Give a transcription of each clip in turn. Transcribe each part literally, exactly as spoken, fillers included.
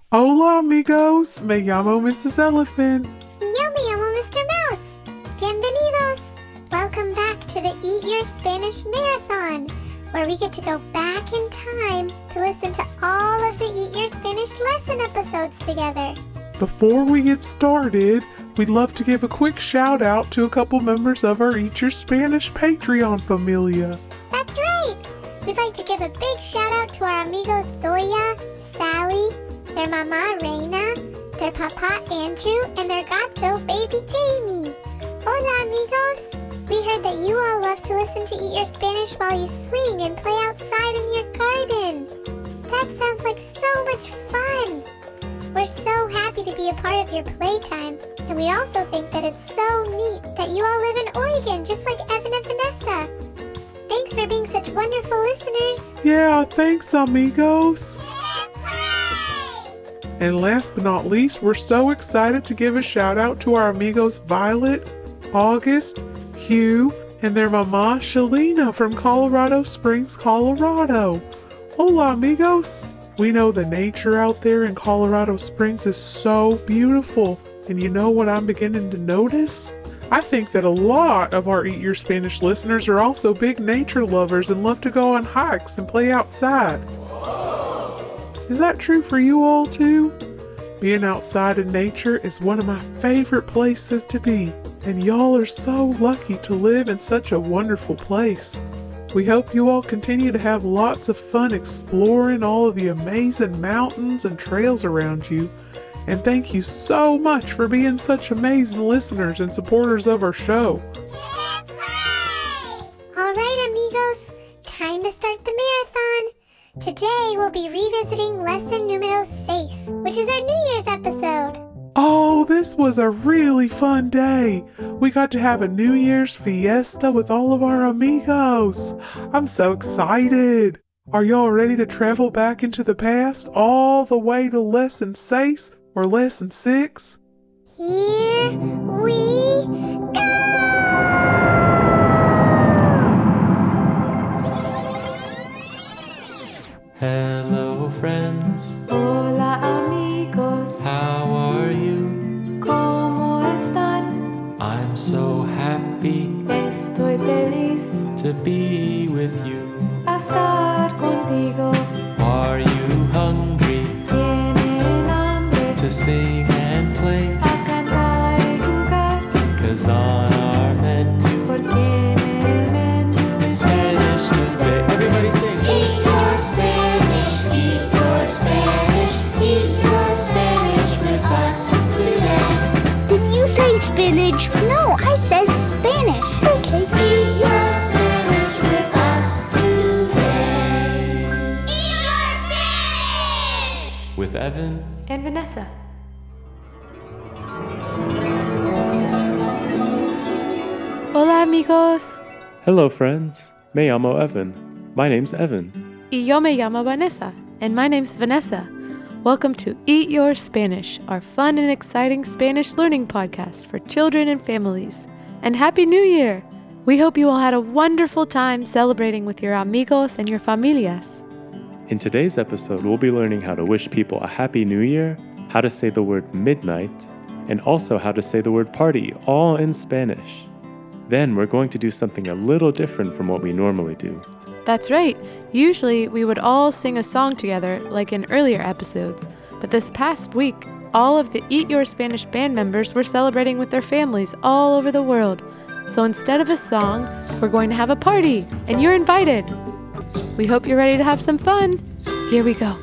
Hola, amigos. Me llamo Missus Elephant. Yo me llamo Mister Mouse. Bienvenidos. Welcome back to the Eat Your Spanish Marathon, where we get to go back in time to listen to all of the Eat Your Spanish lesson episodes together. Before we get started, we'd love to give a quick shout out to a couple members of our Eat Your Spanish Patreon familia. That's right. We'd like to give a big shout out to our amigos Zoya, Sally, their mama Reina, their papa Andrew, and their gato baby Jamie. Hola amigos! We heard that you all love to listen to Eat Your Spanish while you swing and play outside in your garden. That sounds like so much fun! We're so happy to be a part of your playtime, and we also think that it's so neat that you all live in Oregon just like Evan and Vanessa. Thanks for being such wonderful listeners! Yeah, thanks amigos! Hooray! And last but not least, we're so excited to give a shout out to our amigos Violet, August, Hugh, and their mama Shalina from Colorado Springs, Colorado. Hola amigos! We know the nature out there in Colorado Springs is so beautiful, and you know what I'm beginning to notice? I think that a lot of our Eat Your Spanish listeners are also big nature lovers and love to go on hikes and play outside. Is that true for you all too? Being outside in nature is one of my favorite places to be, and y'all are so lucky to live in such a wonderful place. We hope you all continue to have lots of fun exploring all of the amazing mountains and trails around you. And thank you so much for being such amazing listeners and supporters of our show. Hooray! All right, amigos, time to start the marathon. Today we'll be revisiting lesson numero seis, which is our New Year's episode. Oh, this was a really fun day. We got to have a New Year's fiesta with all of our amigos. I'm so excited. Are y'all ready to travel back into the past all the way to lesson seis or lesson six? Here we go! Hello friends, Hola amigos, how are you? ¿cómo están? I'm so happy Estoy feliz to be with you. a estar contigo. Are you hungry ¿Tienen hambre? to sing and play? A cantar y jugar, 'Cause on our menu porque en el menú is Spanish today. Everybody sing! Eat your Spanish, eat your Spanish, eat your Spanish with us today. Did you say spinach? No, I said Spanish. Okay. Eat your Spanish with us today. Eat your Spanish! With Evan. and Vanessa. Hola amigos, Hello friends, me llamo Evan. My name's Evan. y yo me llamo Vanessa, and my name's Vanessa. Welcome to Eat Your Spanish, our fun and exciting Spanish learning podcast for children and families. And Happy New Year! We hope you all had a wonderful time celebrating with your amigos and your familias. In today's episode, we'll be learning how to wish people a Happy New Year, how to say the word midnight, and also how to say the word party, all in Spanish. Then we're going to do something a little different from what we normally do. That's right. Usually we would all sing a song together like in earlier episodes, but this past week, all of the Eat Your Spanish band members were celebrating with their families all over the world. So instead of a song, we're going to have a party, and you're invited. We hope you're ready to have some fun. Here we go.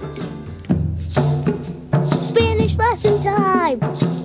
Spanish lesson time!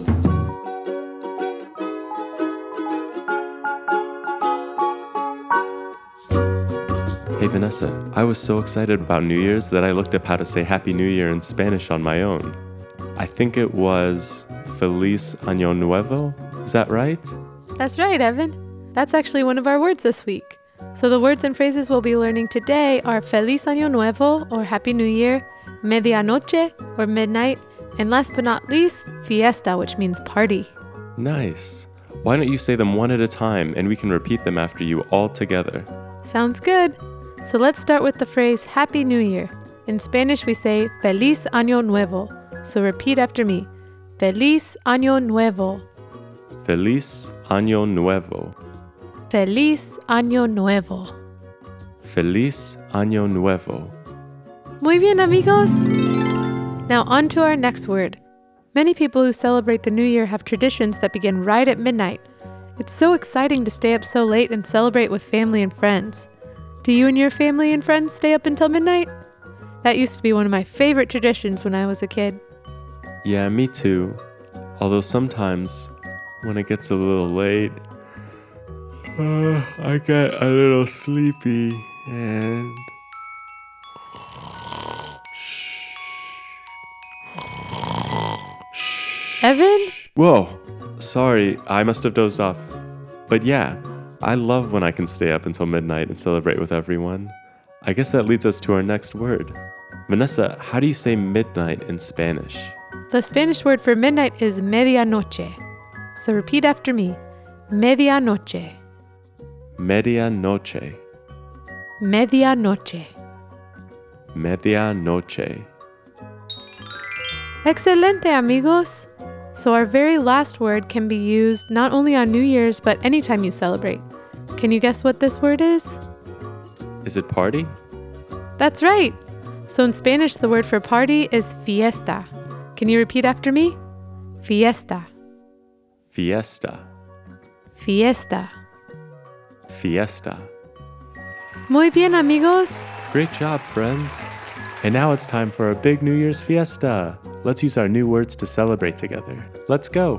Hey Vanessa, I was so excited about New Year's that I looked up how to say Happy New Year in Spanish on my own. I think it was Feliz Año Nuevo. Is that right? That's right, Evan. That's actually one of our words this week. So the words and phrases we'll be learning today are Feliz Año Nuevo, or Happy New Year, Medianoche, or midnight, and last but not least, Fiesta, which means party. Nice. Why don't you say them one at a time and we can repeat them after you all together? Sounds good. So let's start with the phrase Happy New Year. In Spanish we say Feliz Año Nuevo, So repeat after me. Feliz Año Nuevo. Feliz Año Nuevo. Feliz Año Nuevo. Feliz Año Nuevo. Muy bien, amigos. Now on to our next word. Many people who celebrate the New Year have traditions that begin right at midnight. It's so exciting to stay up so late and celebrate with family and friends. Do you and your family and friends stay up until midnight? That used to be one of my favorite traditions when I was a kid. Yeah, me too. Although sometimes, when it gets a little late, uh, I get a little sleepy and... Evan? Whoa, sorry, I must have dozed off. But yeah, I love when I can stay up until midnight and celebrate with everyone. I guess that leads us to our next word. Vanessa, how do you say midnight in Spanish? The Spanish word for midnight is medianoche. So repeat after me. Medianoche. Medianoche. Medianoche. Medianoche. Excelente, amigos! So our very last word can be used not only on New Year's, but anytime you celebrate. Can you guess what this word is? Is it party? That's right! So in Spanish, the word for party is fiesta. Can you repeat after me? Fiesta. Fiesta. Fiesta. Fiesta. Muy bien, amigos! Great job, friends. And now it's time for our big New Year's fiesta. Let's use our new words to celebrate together. Let's go.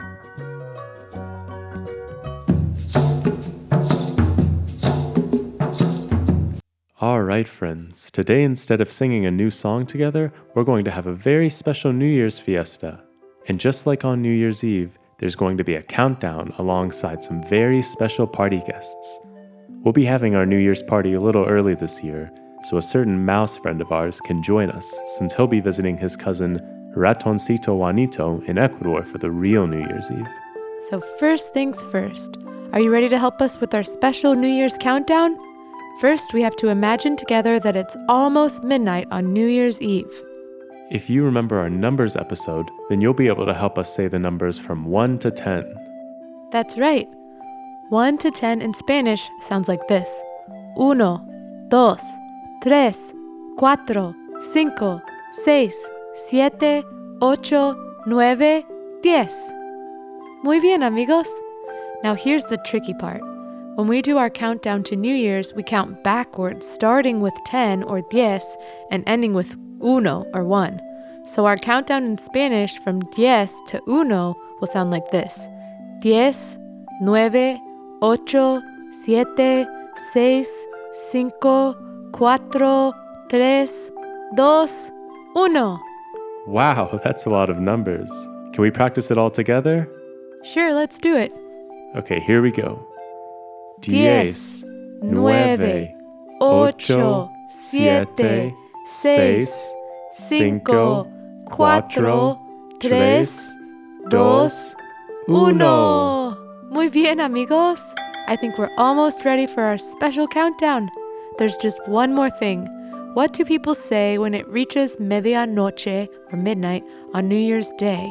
All right, friends. Today, instead of singing a new song together, we're going to have a very special New Year's fiesta. And just like on New Year's Eve, there's going to be a countdown alongside some very special party guests. We'll be having our New Year's party a little early this year, so a certain mouse friend of ours can join us since he'll be visiting his cousin Ratoncito Juanito in Ecuador for the real New Year's Eve. So first things first, are you ready to help us with our special New Year's countdown? First, we have to imagine together that it's almost midnight on New Year's Eve. If you remember our numbers episode, then you'll be able to help us say the numbers from one to ten. That's right. one to ten in Spanish sounds like this. Uno, dos, tres, cuatro, cinco, seis, siete, ocho, nueve, diez. Muy bien, amigos. Now here's the tricky part. When we do our countdown to New Year's, we count backwards, starting with ten or diez and ending with uno or one. So our countdown in Spanish from diez to uno will sound like this. Diez, nueve, ocho, siete, seis, cinco, cuatro, tres, dos, uno. Wow, that's a lot of numbers. Can we practice it all together? Sure, let's do it. Okay, here we go. Diez, nueve, ocho, siete, seis, cinco, cuatro, tres, dos, uno. Muy bien, amigos. I think we're almost ready for our special countdown. There's just one more thing. What do people say when it reaches medianoche or midnight on New Year's Day?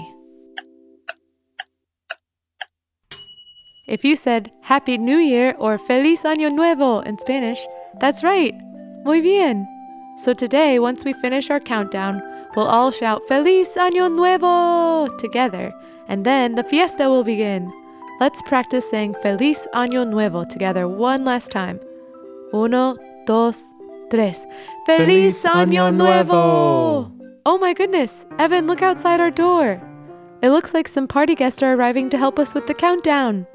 If you said Happy New Year or Feliz Año Nuevo in Spanish, that's right. Muy bien. So today, once we finish our countdown, we'll all shout Feliz Año Nuevo together, and then the fiesta will begin. Let's practice saying Feliz Año Nuevo together one last time. Uno, dos, tres. Feliz Año Nuevo! Oh my goodness, Evan, look outside our door. It looks like some party guests are arriving to help us with the countdown.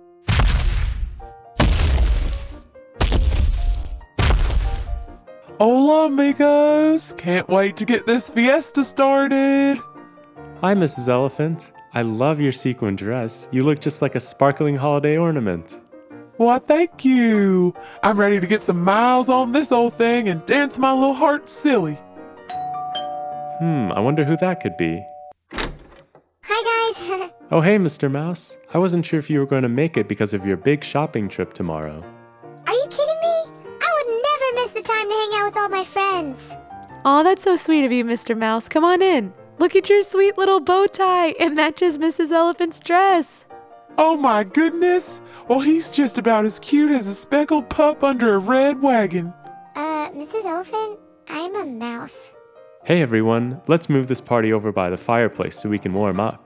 Hola, amigos! Can't wait to get this fiesta started! Hi, Missus Elephant. I love your sequin dress. You look just like a sparkling holiday ornament. Why, thank you! I'm ready to get some miles on this old thing and dance my little heart silly. Hmm, I wonder who that could be. Hi, guys. Oh, hey, Mister Mouse. I wasn't sure if you were going to make it because of your big shopping trip tomorrow. Are you kidding me? I would never miss the time to hang out with all my friends. Aw, that's so sweet of you, Mister Mouse. Come on in. Look at your sweet little bow tie. It matches Missus Elephant's dress. Oh my goodness! Well, he's just about as cute as a speckled pup under a red wagon. Uh, Missus Elephant, I'm a mouse. Hey everyone, let's move this party over by the fireplace so we can warm up.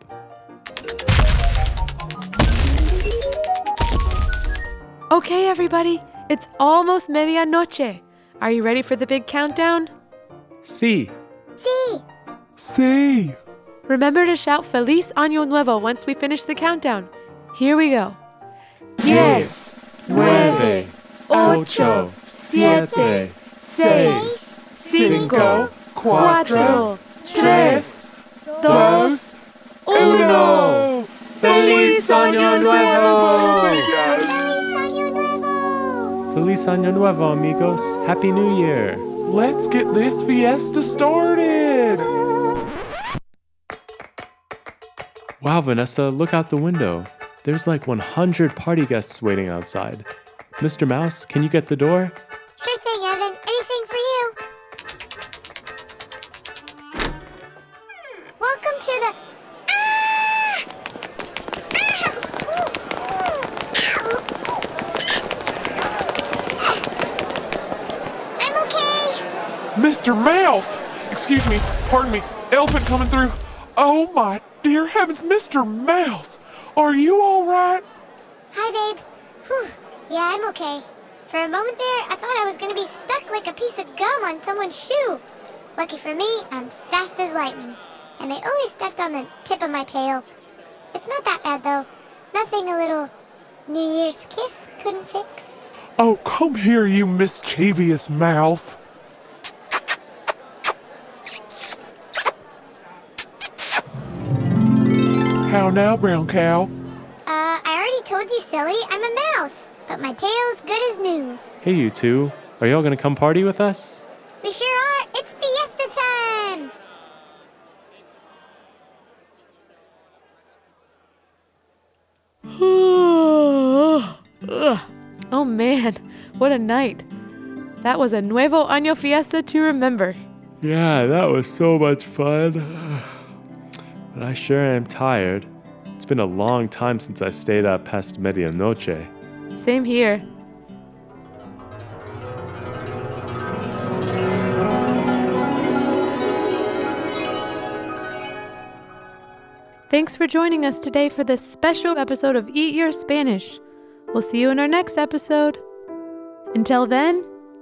Okay, everybody, it's almost medianoche. Are you ready for the big countdown? See. See, See! Remember to shout Feliz Año Nuevo once we finish the countdown. Here we go. Diez, nueve, ocho, siete, seis, cinco, cuatro, tres, dos, uno. Feliz Año Nuevo! Feliz Año Nuevo! Feliz Año Nuevo, amigos. Happy New Year. Let's get this fiesta started! Wow, Vanessa, look out the window. There's like one hundred party guests waiting outside. Mister Mouse, can you get the door? Sure thing, Evan. Anything for you. Welcome to the... Ah! Ow! I'm okay. Mister Mouse! Excuse me, pardon me, elephant coming through. Oh my dear heavens, Mister Mouse! Are you alright? Hi, babe. Whew. Yeah, I'm okay. For a moment there, I thought I was gonna be stuck like a piece of gum on someone's shoe. Lucky for me, I'm fast as lightning, and they only stepped on the tip of my tail. It's not that bad, though. Nothing a little New Year's kiss couldn't fix. Oh, come here, you mischievous mouse. How now, brown cow? Uh, I already told you, silly, I'm a mouse, but my tail's good as new. Hey, you two. Are y'all gonna come party with us? We sure are. It's fiesta time. Oh man, what a night. That was a Nuevo Año fiesta to remember. Yeah, that was so much fun. But I sure am tired. It's been a long time since I stayed up past medianoche. Same here. Thanks for joining us today for this special episode of Eat Your Spanish. We'll see you in our next episode. Until then,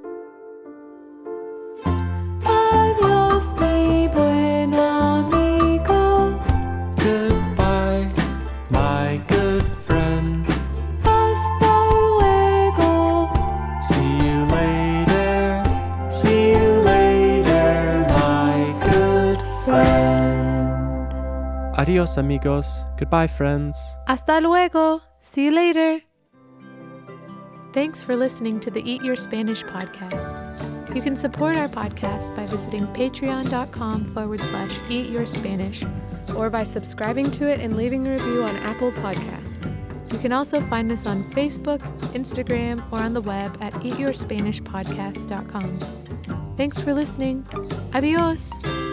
adios, mi buen amigo. Goodbye, my good friend. Hasta luego. See you later. See you later, my good friend. Adios, amigos. Goodbye, friends. Hasta luego. See you later. Thanks for listening to the Eat Your Spanish podcast. You can support our podcast by visiting patreon.com forward slash eat your Spanish or by subscribing to it and leaving a review on Apple Podcasts. You can also find us on Facebook, Instagram, or on the web at eat your spanish podcast dot com. Thanks for listening. Adios.